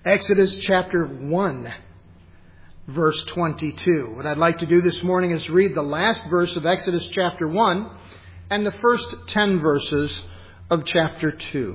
Exodus chapter 1, verse 22. What I'd like to do this morning is read the last verse of Exodus chapter 1 and the first 10 verses of chapter 2.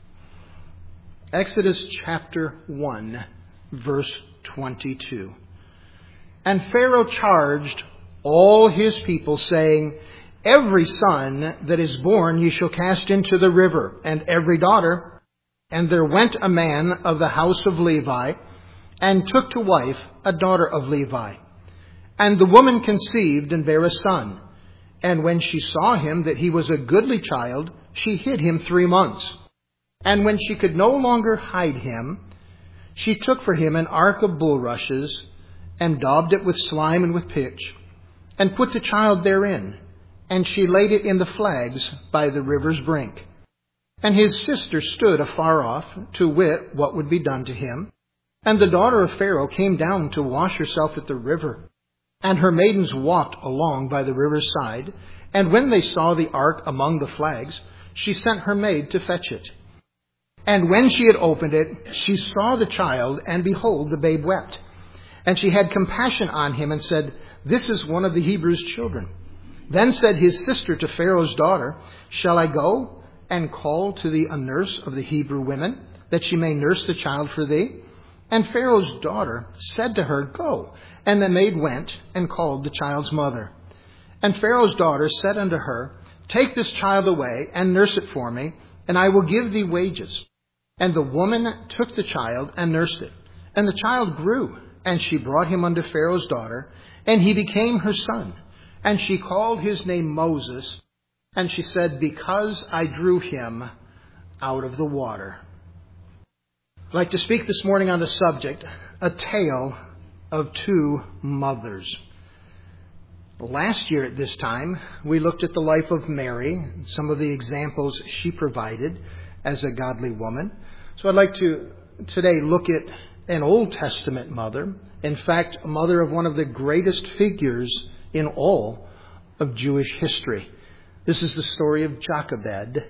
Exodus chapter 1, verse 22. And Pharaoh charged all his people, saying, Every son that is born ye shall cast into the river, and every daughter. And there went a man of the house of Levi, and took to wife a daughter of Levi. And the woman conceived and bare a son. And when she saw him that he was a goodly child, she hid him 3 months. And when she could no longer hide him, she took for him an ark of bulrushes, and daubed it with slime and with pitch, and put the child therein. And she laid it in the flags by the river's brink. And his sister stood afar off, to wit what would be done to him. And the daughter of Pharaoh came down to wash herself at the river. And her maidens walked along by the river's side. And when they saw the ark among the flags, she sent her maid to fetch it. And when she had opened it, she saw the child, and behold, the babe wept. And she had compassion on him, and said, This is one of the Hebrews' children. Then said his sister to Pharaoh's daughter, Shall I go and call to thee a nurse of the Hebrew women, that she may nurse the child for thee? And Pharaoh's daughter said to her, Go. And the maid went and called the child's mother. And Pharaoh's daughter said unto her, Take this child away, and nurse it for me, and I will give thee wages. And the woman took the child and nursed it. And the child grew, and she brought him unto Pharaoh's daughter, and he became her son. And she called his name Moses, and she said, Because I drew him out of the water. I'd like to speak this morning on the subject, a tale of two mothers. Last year at this time, we looked at the life of Mary, some of the examples she provided as a godly woman. So I'd like to today look at an Old Testament mother, in fact, a mother of one of the greatest figures in all of Jewish history. This is the story of Jochebed,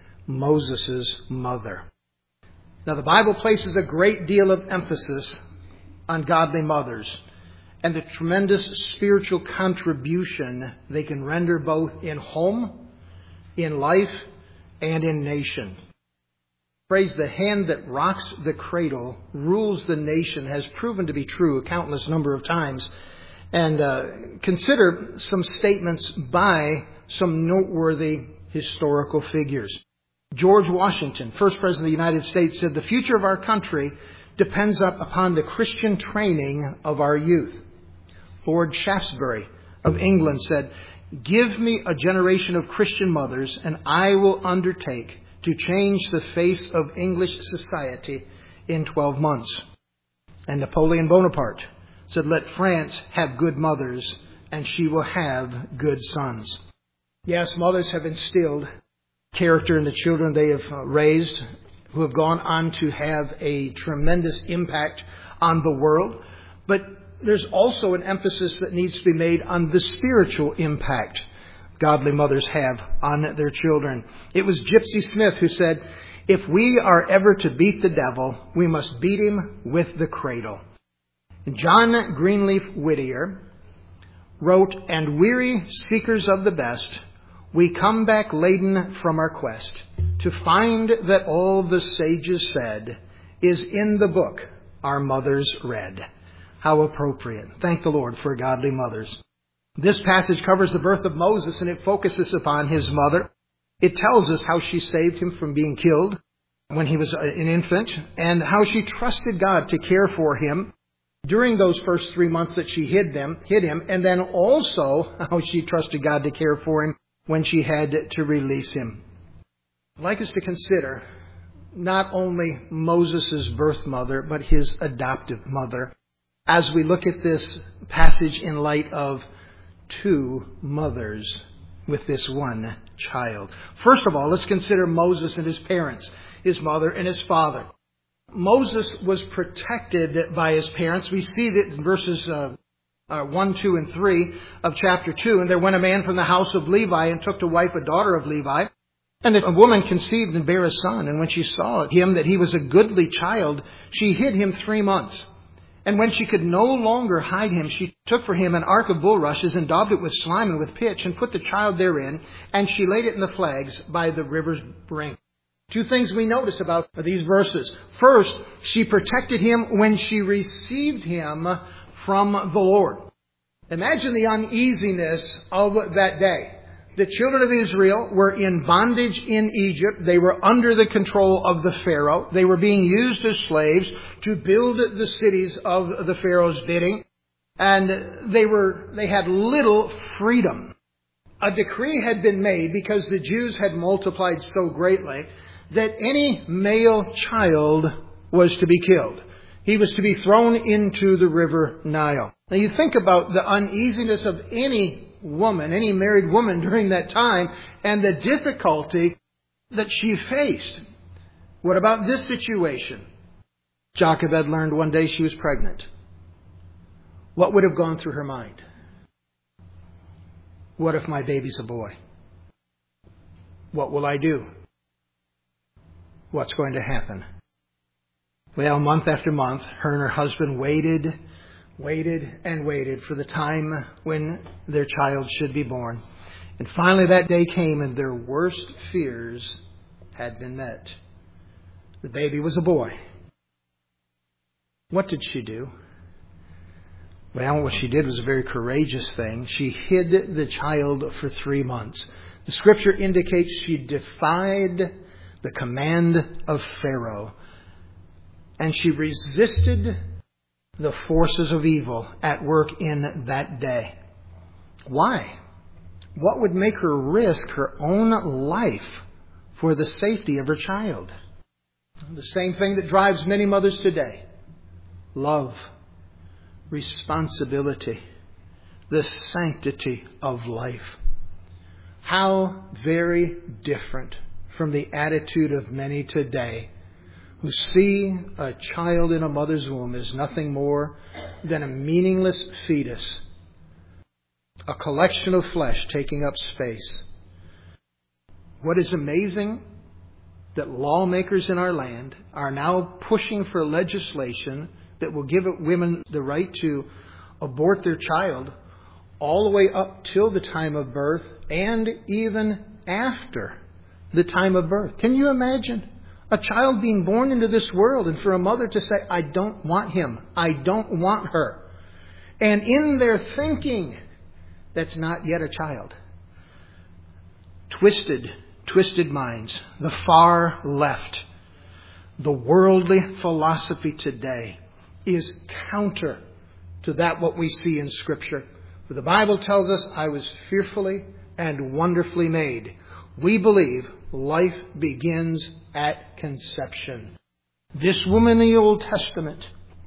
Moses' mother. Now, the Bible places a great deal of emphasis on godly mothers and the tremendous spiritual contribution they can render both in home, in life, and in nation. Phrase, the hand that rocks the cradle rules the nation, has proven to be true a countless number of times. And consider some statements by some noteworthy historical figures. George Washington, first President of the United States, said, The future of our country depends upon the Christian training of our youth. Lord Shaftesbury of England said, Give me a generation of Christian mothers, and I will undertake to change the face of English society in 12 months. And Napoleon Bonaparte said, Let France have good mothers, and she will have good sons. Yes, mothers have instilled character in the children they have raised, who have gone on to have a tremendous impact on the world. But there's also an emphasis that needs to be made on the spiritual impact godly mothers have on their children. It was Gypsy Smith who said, If we are ever to beat the devil, we must beat him with the cradle. John Greenleaf Whittier wrote, And weary seekers of the best, we come back laden from our quest, to find that all the sages said is in the book our mothers read. How appropriate. Thank the Lord for godly mothers. This passage covers the birth of Moses, and it focuses upon his mother. It tells us how she saved him from being killed when he was an infant, and how she trusted God to care for him during those first 3 months that she hid him, and then also how she trusted God to care for him when she had to release him. I'd like us to consider not only Moses' birth mother, but his adoptive mother, as we look at this passage in light of two mothers with this one child. First of all, let's consider Moses and his parents, his mother and his father. Moses was protected by his parents. We see that in verses 1, 2, and 3 of chapter 2. And there went a man from the house of Levi and took to wife a daughter of Levi. And if a woman conceived and bare a son, and when she saw him that he was a goodly child, she hid him 3 months. And when she could no longer hide him, she took for him an ark of bulrushes, and daubed it with slime and with pitch, and put the child therein, and she laid it in the flags by the river's brink. 2 things we notice about these verses. First, she protected him when she received him from the Lord. Imagine the uneasiness of that day. The children of Israel were in bondage in Egypt. They were under the control of the Pharaoh. They were being used as slaves to build the cities of the Pharaoh's bidding. And they had little freedom. A decree had been made, because the Jews had multiplied so greatly, that any male child was to be killed. He was to be thrown into the river Nile. Now you think about the uneasiness of any woman, any married woman during that time, and the difficulty that she faced. What about this situation? Jochebed learned one day she was pregnant. What would have gone through her mind? What if my baby's a boy? What will I do? What's going to happen? Well, month after month, her and her husband waited and waited for the time when their child should be born. And finally that day came, and their worst fears had been met. The baby was a boy. What did she do? Well, what she did was a very courageous thing. She hid the child for 3 months. The Scripture indicates she defied the command of Pharaoh, and she resisted the forces of evil at work in that day. Why? What would make her risk her own life for the safety of her child? The same thing that drives many mothers today. Love, responsibility, the sanctity of life. How very different from the attitude of many today, who see a child in a mother's womb as nothing more than a meaningless fetus, a collection of flesh taking up space. What is amazing, that lawmakers in our land are now pushing for legislation that will give women the right to abort their child all the way up till the time of birth, and even after the time of birth. Can you imagine a child being born into this world, and for a mother to say, I don't want him, I don't want her. And in their thinking, that's not yet a child. Twisted minds, the far left, the worldly philosophy today is counter to that what we see in Scripture. For the Bible tells us, I was fearfully and wonderfully made. We believe life begins at conception. This woman in the Old Testament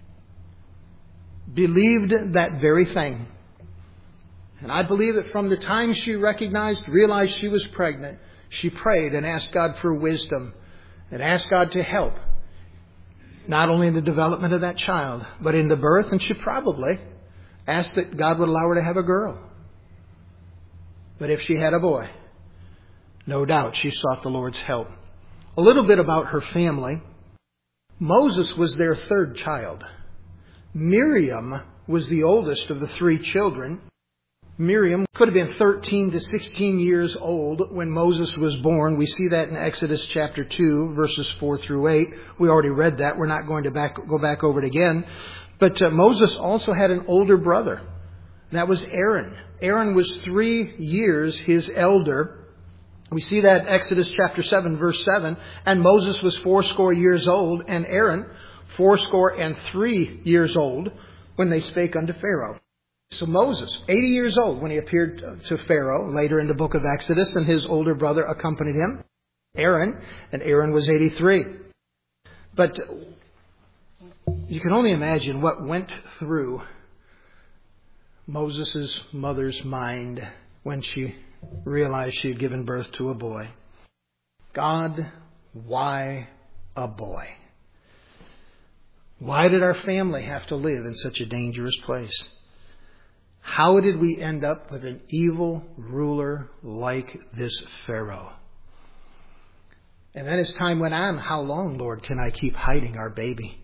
believed that very thing. And I believe that from the time she realized she was pregnant, she prayed and asked God for wisdom and asked God to help, not only in the development of that child, but in the birth. And she probably asked that God would allow her to have a girl. But if she had a boy, no doubt she sought the Lord's help. A little bit about her family. Moses was their 3rd child. Miriam was the oldest of the 3 children. Miriam could have been 13 to 16 years old when Moses was born. We see that in Exodus chapter 2, verses 4 through 8. We already read that. We're not going to go back over it again. But Moses also had an older brother. That was Aaron. Aaron was 3 years his elder. We see that in Exodus chapter 7, verse 7. And Moses was 80 years old, and Aaron 83 years old, when they spake unto Pharaoh. So Moses, 80 years old when he appeared to Pharaoh, later in the book of Exodus, and his older brother accompanied him, Aaron, and Aaron was 83. But you can only imagine what went through Moses' mother's mind when she realized she had given birth to a boy. God, why a boy? Why did our family have to live in such a dangerous place? How did we end up with an evil ruler like this Pharaoh? And then as time went on, how long, Lord, can I keep hiding our baby?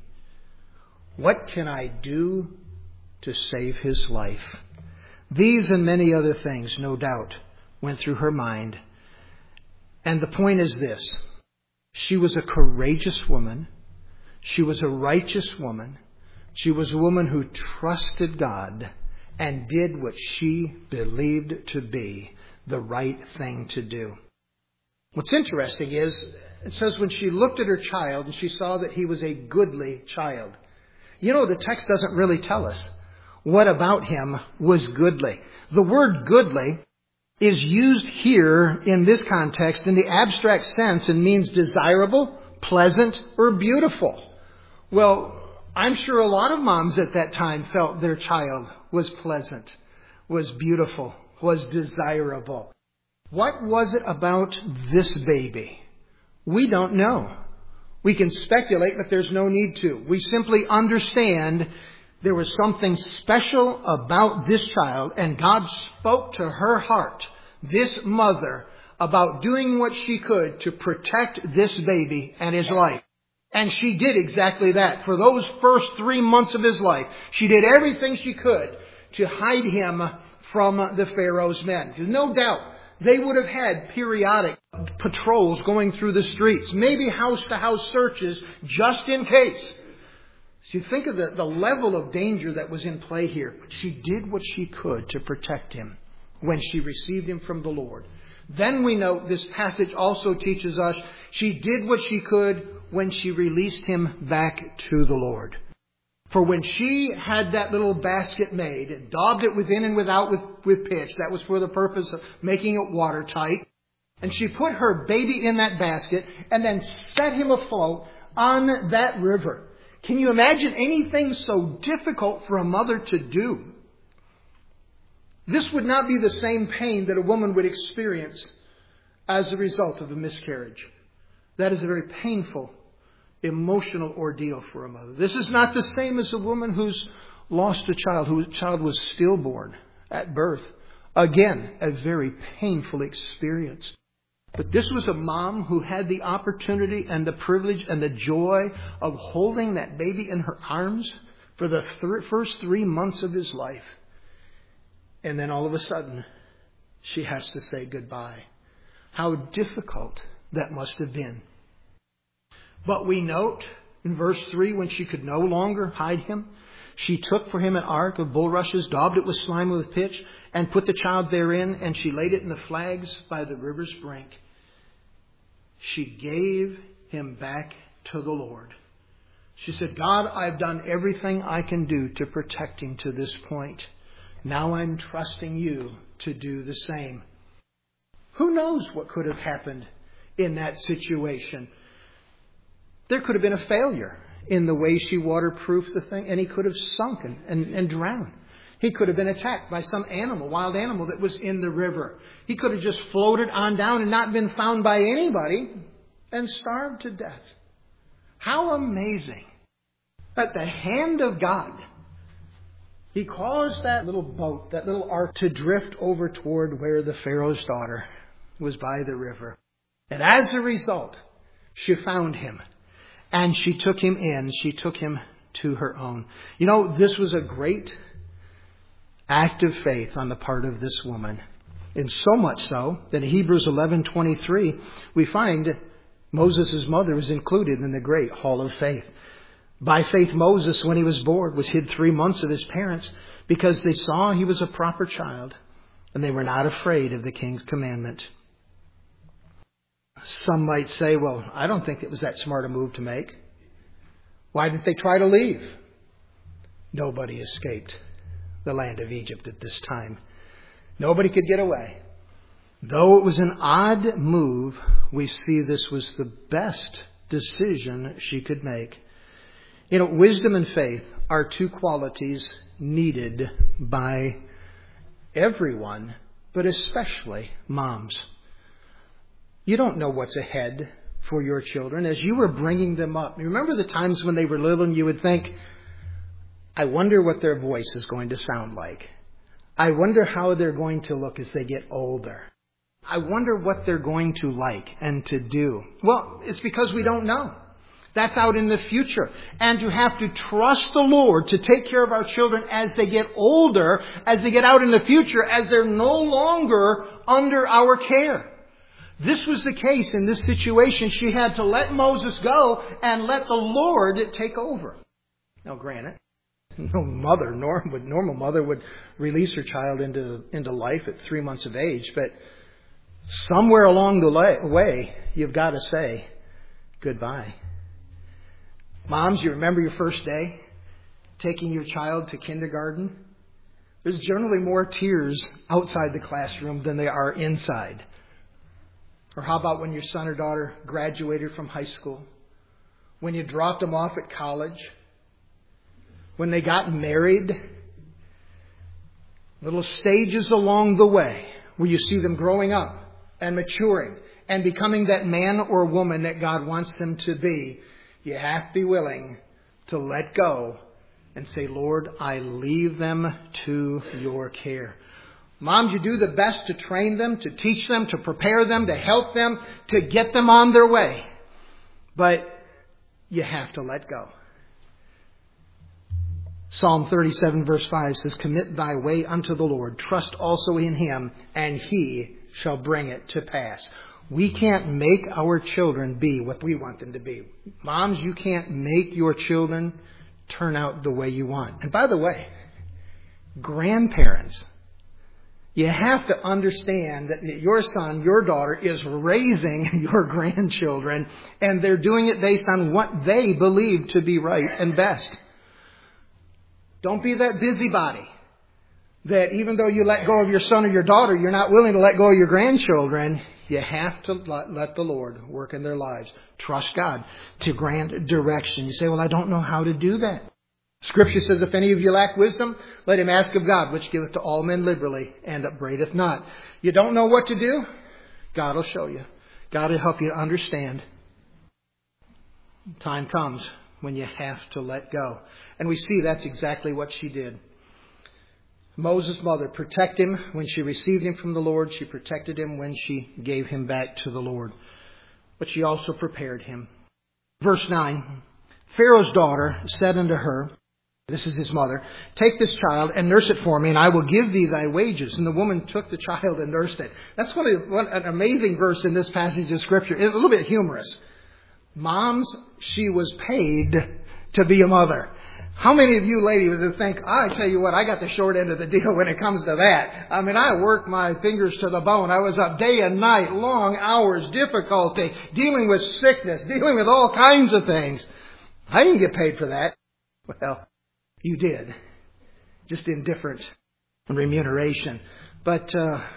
What can I do to save his life? These and many other things, no doubt, went through her mind. And the point is this. She was a courageous woman. She was a righteous woman. She was a woman who trusted God and did what she believed to be the right thing to do. What's interesting is, it says when she looked at her child and she saw that he was a goodly child. You know, the text doesn't really tell us what about him was goodly. The word goodly is used here in this context in the abstract sense and means desirable, pleasant, or beautiful. Well, I'm sure a lot of moms at that time felt their child was pleasant, was beautiful, was desirable. What was it about this baby? We don't know. We can speculate, but there's no need to. We simply understand there was something special about this child, and God spoke to her heart, this mother, about doing what she could to protect this baby and his life. And she did exactly that. For those first 3 months of his life, she did everything she could to hide him from the Pharaoh's men. No doubt, they would have had periodic patrols going through the streets, maybe house-to-house searches, just in case. So you think of the level of danger that was in play here. She did what she could to protect him when she received him from the Lord. Then we note this passage also teaches us she did what she could when she released him back to the Lord. For when she had that little basket made and daubed it within and without with pitch, that was for the purpose of making it watertight, and she put her baby in that basket and then set him afloat on that river. Can you imagine anything so difficult for a mother to do? This would not be the same pain that a woman would experience as a result of a miscarriage. That is a very painful, emotional ordeal for a mother. This is not the same as a woman who's lost a child, whose child was stillborn at birth. Again, a very painful experience. But this was a mom who had the opportunity and the privilege and the joy of holding that baby in her arms for the first 3 months of his life. And then all of a sudden, she has to say goodbye. How difficult that must have been. But we note in verse 3, when she could no longer hide him, she took for him an ark of bulrushes, daubed it with slime with pitch, and put the child therein, and she laid it in the flags by the river's brink. She gave him back to the Lord. She said, God, I've done everything I can do to protect him to this point. Now I'm trusting you to do the same. Who knows what could have happened in that situation? There could have been a failure in the way she waterproofed the thing, and he could have sunk and drowned. He could have been attacked by some animal, wild animal that was in the river. He could have just floated on down and not been found by anybody and starved to death. How amazing. At the hand of God, He caused that little boat, that little ark, to drift over toward where the Pharaoh's daughter was by the river. And as a result, she found him. And she took him in. She took him to her own. You know, this was a great act of faith on the part of this woman. And so much so that in Hebrews 11:23, we find Moses' mother was included in the great hall of faith. By faith, Moses, when he was born, was hid 3 months of his parents because they saw he was a proper child and they were not afraid of the king's commandment. Some might say, well, I don't think it was that smart a move to make. Why didn't they try to leave? Nobody escaped the land of Egypt at this time. Nobody could get away. Though it was an odd move, we see this was the best decision she could make. You know, wisdom and faith are two qualities needed by everyone, but especially moms. You don't know what's ahead for your children as you were bringing them up. You remember the times when they were little and you would think, I wonder what their voice is going to sound like. I wonder how they're going to look as they get older. I wonder what they're going to like and to do. Well, it's because we don't know. That's out in the future. And to have to trust the Lord to take care of our children as they get older, as they get out in the future, as they're no longer under our care. This was the case in this situation. She had to let Moses go and let the Lord take over. Now, granted, no normal mother would release her child into life at 3 months of age, but somewhere along the way, you've got to say goodbye. Moms, you remember your first day taking your child to kindergarten? There's generally more tears outside the classroom than there are inside. Or how about when your son or daughter graduated from high school? When you dropped them off at college? When they got married? Little stages along the way where you see them growing up and maturing and becoming that man or woman that God wants them to be. You have to be willing to let go and say, Lord, I leave them to your care. Moms, you do the best to train them, to teach them, to prepare them, to help them, to get them on their way. But you have to let go. Psalm 37 verse 5 says, commit thy way unto the Lord. Trust also in him, and he shall bring it to pass. We can't make our children be what we want them to be. Moms, you can't make your children turn out the way you want. And by the way, grandparents, you have to understand that your son, your daughter is raising your grandchildren, and they're doing it based on what they believe to be right and best. Don't be that busybody that even though you let go of your son or your daughter, you're not willing to let go of your grandchildren. You have to let the Lord work in their lives. Trust God to grant direction. You say, well, I don't know how to do that. Scripture says, if any of you lack wisdom, let him ask of God, which giveth to all men liberally, and upbraideth not. You don't know what to do? God will show you. God will help you to understand. Time comes when you have to let go. And we see that's exactly what she did. Moses' mother protected him when she received him from the Lord. She protected him when she gave him back to the Lord. But she also prepared him. Verse 9, Pharaoh's daughter said unto her, this is his mother, take this child and nurse it for me, and I will give thee thy wages. And the woman took the child and nursed it. That's what an amazing verse in this passage of Scripture. It's a little bit humorous. Moms, she was paid to be a mother. How many of you ladies would think, I tell you what, I got the short end of the deal when it comes to that. I mean, I worked my fingers to the bone. I was up day and night, long hours, difficulty, dealing with sickness, dealing with all kinds of things. I didn't get paid for that. Well, you did. Just in different remuneration. But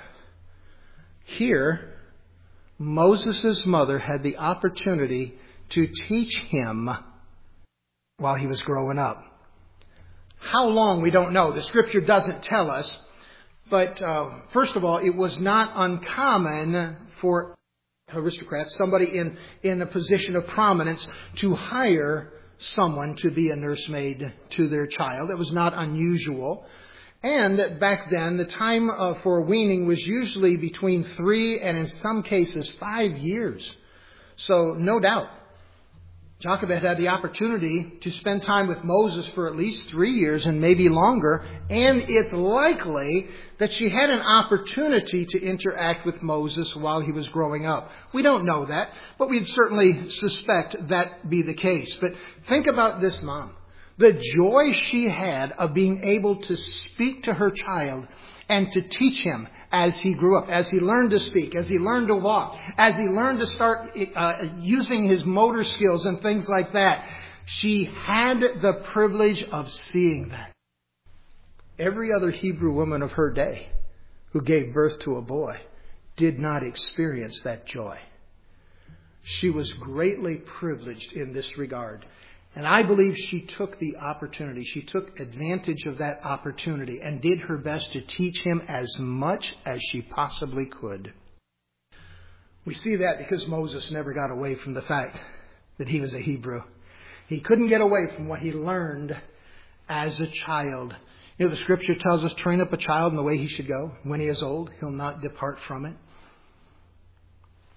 here, Moses' mother had the opportunity to teach him while he was growing up. How long, we don't know. The Scripture doesn't tell us. But first of all, it was not uncommon for aristocrats, somebody in a position of prominence, to hire someone to be a nursemaid to their child. It was not unusual. And back then, the time for weaning was usually between 3 and in some cases 5 years. So no doubt, Jochebed had the opportunity to spend time with Moses for at least 3 years and maybe longer. And it's likely that she had an opportunity to interact with Moses while he was growing up. We don't know that, but we'd certainly suspect that be the case. But think about this mom. The joy she had of being able to speak to her child and to teach him as he grew up, as he learned to speak, as he learned to walk, as he learned to start using his motor skills and things like that. She had the privilege of seeing that. Every other Hebrew woman of her day who gave birth to a boy did not experience that joy. She was greatly privileged in this regard. And I believe she took the opportunity. She took advantage of that opportunity and did her best to teach him as much as she possibly could. We see that because Moses never got away from the fact that he was a Hebrew. He couldn't get away from what he learned as a child. The Scripture tells us, train up a child in the way he should go. When he is old, he'll not depart from it.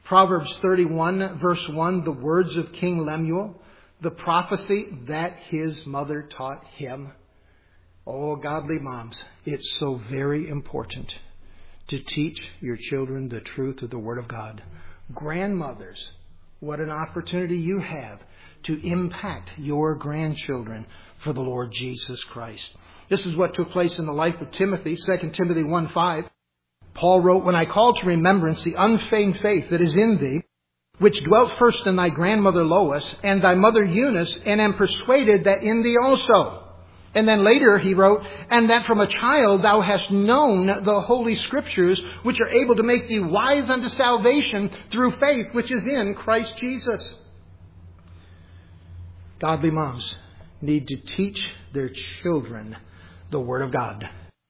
Proverbs 31, verse 1, the words of King Lemuel, the prophecy that his mother taught him. Oh, godly moms, it's so very important to teach your children the truth of the Word of God. Grandmothers, what an opportunity you have to impact your grandchildren for the Lord Jesus Christ. This is what took place in the life of Timothy, 2 Timothy 1:5. Paul wrote, "When I call to remembrance the unfeigned faith that is in thee, which dwelt first in thy grandmother Lois and thy mother Eunice, and am persuaded that in thee also." And then later he wrote, "And that from a child thou hast known the Holy Scriptures, which are able to make thee wise unto salvation through faith which is in Christ Jesus." Godly moms need to teach their children the Word of God.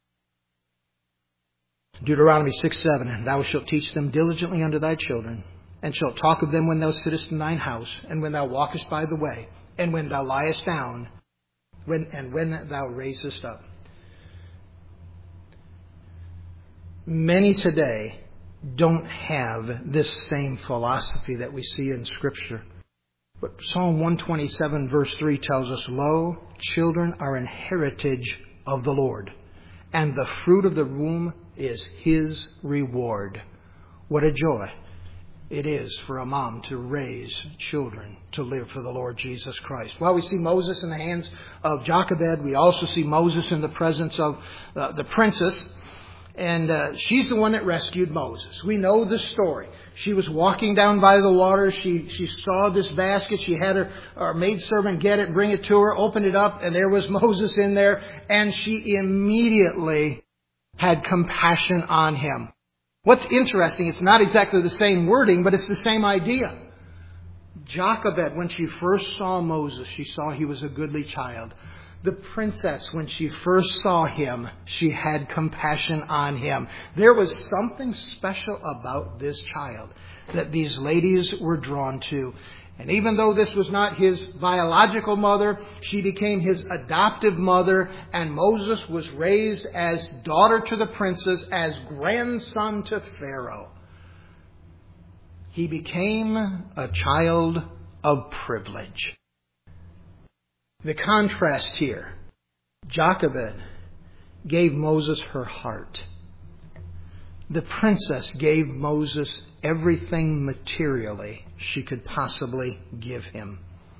Deuteronomy 6:7, "Thou shalt teach them diligently unto thy children, and shalt talk of them when thou sittest in thine house, and when thou walkest by the way, and when thou liest down, and when thou raisest up." Many today don't have this same philosophy that we see in Scripture. But Psalm 127 verse 3 tells us, "Lo, children are an heritage of the Lord, and the fruit of the womb is His reward." What a joy it is for a mom to raise children to live for the Lord Jesus Christ. While we see Moses in the hands of Jochebed, we also see Moses in the presence of the princess. And she's the one that rescued Moses. We know the story. She was walking down by the water. She saw this basket. She had her maidservant get it, bring it to her, opened it up, and there was Moses in there. And she immediately had compassion on him. What's interesting, it's not exactly the same wording, but it's the same idea. Jochebed, when she first saw Moses, she saw he was a goodly child. The princess, when she first saw him, she had compassion on him. There was something special about this child that these ladies were drawn to. And even though this was not his biological mother, she became his adoptive mother, and Moses was raised as daughter to the princess, as grandson to Pharaoh. He became a child of privilege. The contrast here, Jochebed gave Moses her heart. The princess gave Moses everything materially she could possibly give him.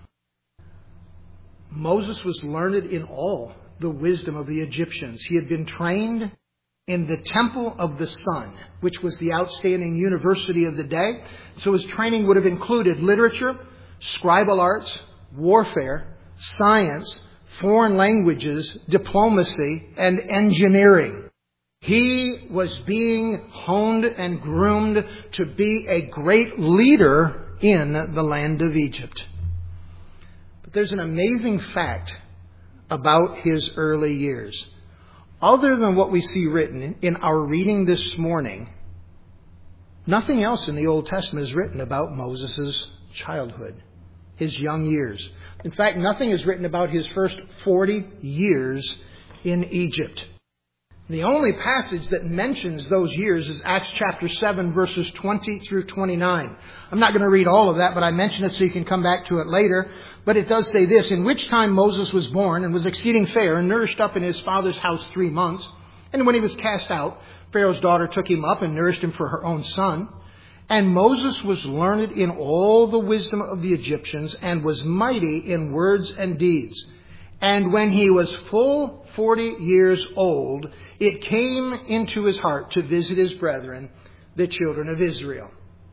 Moses was learned in all the wisdom of the Egyptians. He had been trained in the Temple of the Sun, which was the outstanding university of the day. So his training would have included literature, scribal arts, warfare, science, foreign languages, diplomacy, and engineering. He was being honed and groomed to be a great leader in the land of Egypt. But there's an amazing fact about his early years. Other than what we see written in our reading this morning, nothing else in the Old Testament is written about Moses' childhood, his young years. In fact, nothing is written about his first 40 years in Egypt. The only passage that mentions those years is Acts chapter 7, verses 20 through 29. I'm not going to read all of that, but I mention it so you can come back to it later. But it does say this: "In which time Moses was born and was exceeding fair and nourished up in his father's house 3 months. And when he was cast out, Pharaoh's daughter took him up and nourished him for her own son. And Moses was learned in all the wisdom of the Egyptians, and was mighty in words and deeds. And when he was full 40 years old, it came into his heart to visit his brethren, the children of Israel."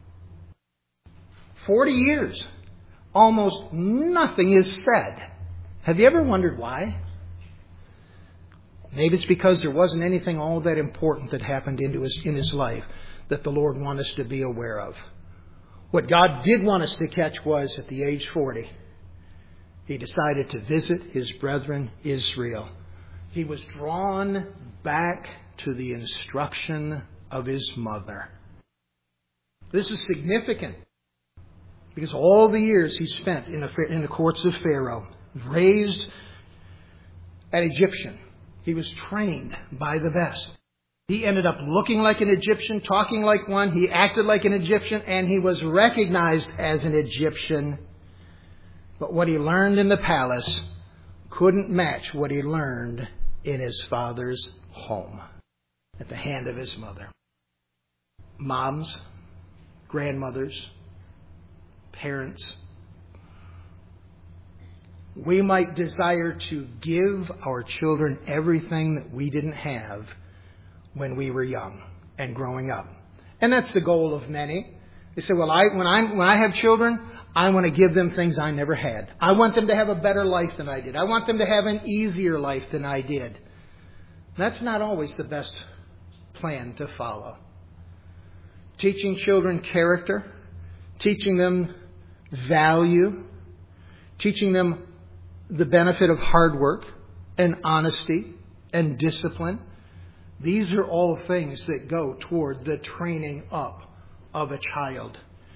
40 years. Almost nothing is said. Have you ever wondered why? Maybe it's because there wasn't anything all that important that happened in his life that the Lord wanted us to be aware of. What God did want us to catch was, at the age 40, he decided to visit his brethren Israel. He was drawn back to the instruction of his mother. This is significant because all the years he spent in the courts of Pharaoh, raised an Egyptian, he was trained by the best. He ended up looking like an Egyptian, talking like one. He acted like an Egyptian, and he was recognized as an Egyptian. But what he learned in the palace couldn't match what he learned in his father's home at the hand of his mother. Moms, grandmothers, parents, we might desire to give our children everything that we didn't have when we were young and growing up. And that's the goal of many. They say, well, when I have children, I want to give them things I never had. I want them to have a better life than I did. I want them to have an easier life than I did. That's not always the best plan to follow. Teaching children character, teaching them value, teaching them the benefit of hard work and honesty and discipline. These are all things that go toward the training up of a child.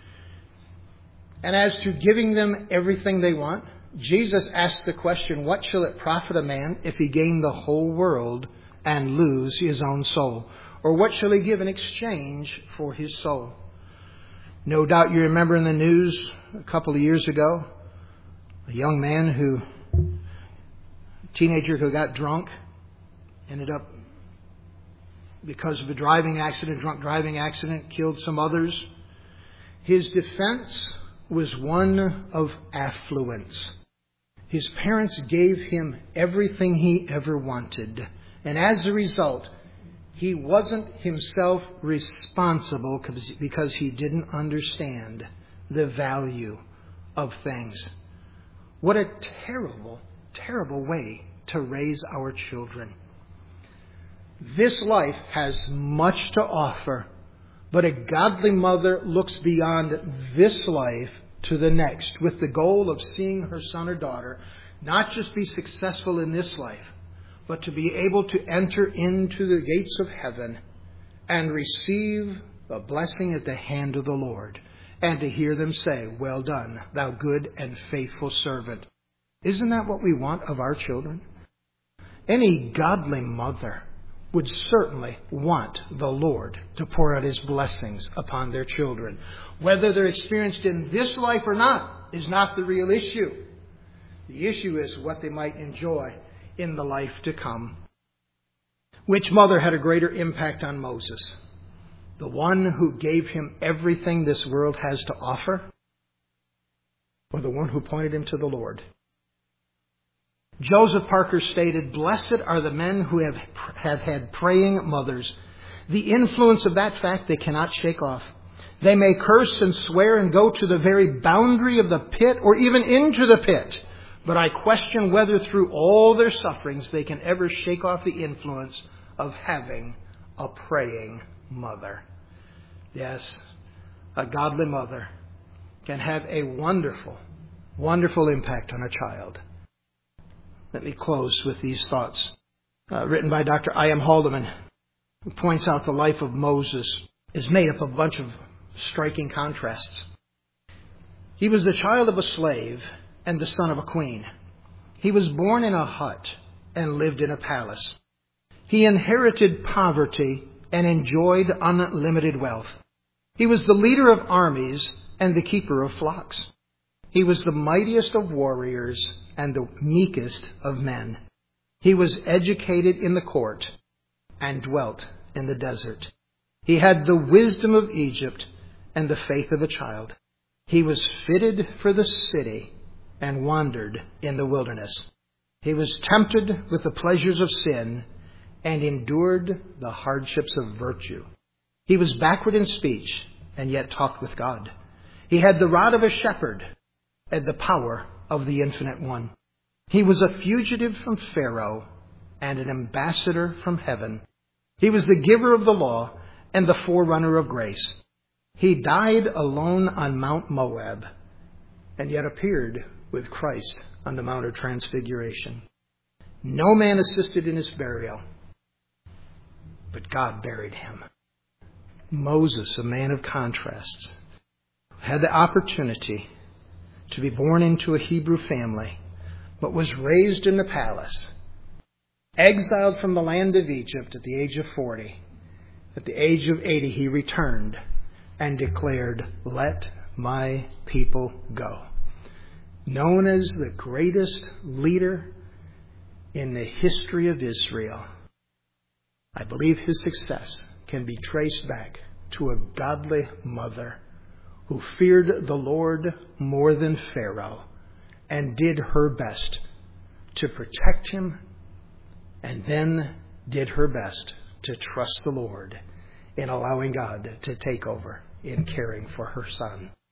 And as to giving them everything they want, Jesus asked the question, what shall it profit a man if he gain the whole world and lose his own soul? Or what shall he give in exchange for his soul? No doubt you remember in the news a couple of years ago, a young man teenager who got drunk, ended up, because of a drunk driving accident, killed some others. His defense was one of affluence. His parents gave him everything he ever wanted. And as a result, he wasn't himself responsible because he didn't understand the value of things. What a terrible, terrible way to raise our children. This life has much to offer, but a godly mother looks beyond this life to the next with the goal of seeing her son or daughter not just be successful in this life, but to be able to enter into the gates of heaven and receive the blessing at the hand of the Lord, and to hear them say, well done, thou good and faithful servant. Isn't that what we want of our children? Any godly mother would certainly want the Lord to pour out His blessings upon their children. Whether they're experienced in this life or not is not the real issue. The issue is what they might enjoy in the life to come. Which mother had a greater impact on Moses? The one who gave him everything this world has to offer? Or the one who pointed him to the Lord? Joseph Parker stated, blessed are the men who have had praying mothers. The influence of that fact they cannot shake off. They may curse and swear and go to the very boundary of the pit or even into the pit. But I question whether through all their sufferings they can ever shake off the influence of having a praying mother. Yes, a godly mother can have a wonderful, wonderful impact on a child. Let me close with these thoughts. Written by Dr. I.M. Haldeman, who points out the life of Moses is made up of a bunch of striking contrasts. He was the child of a slave and the son of a queen. He was born in a hut and lived in a palace. He inherited poverty and enjoyed unlimited wealth. He was the leader of armies and the keeper of flocks. He was the mightiest of warriors and the meekest of men. He was educated in the court and dwelt in the desert. He had the wisdom of Egypt and the faith of a child. He was fitted for the city and wandered in the wilderness. He was tempted with the pleasures of sin and endured the hardships of virtue. He was backward in speech and yet talked with God. He had the rod of a shepherd and the power of the Infinite One. He was a fugitive from Pharaoh and an ambassador from heaven. He was the giver of the law and the forerunner of grace. He died alone on Mount Moab and yet appeared with Christ on the Mount of Transfiguration. No man assisted in his burial, but God buried him. Moses, a man of contrasts, had the opportunity to be born into a Hebrew family, but was raised in the palace, exiled from the land of Egypt at the age of 40, At the age of 80, he returned and declared, "Let my people go." Known as the greatest leader in the history of Israel, I believe his success can be traced back to a godly mother who feared the Lord more than Pharaoh and did her best to protect him, and then did her best to trust the Lord in allowing God to take over in caring for her son.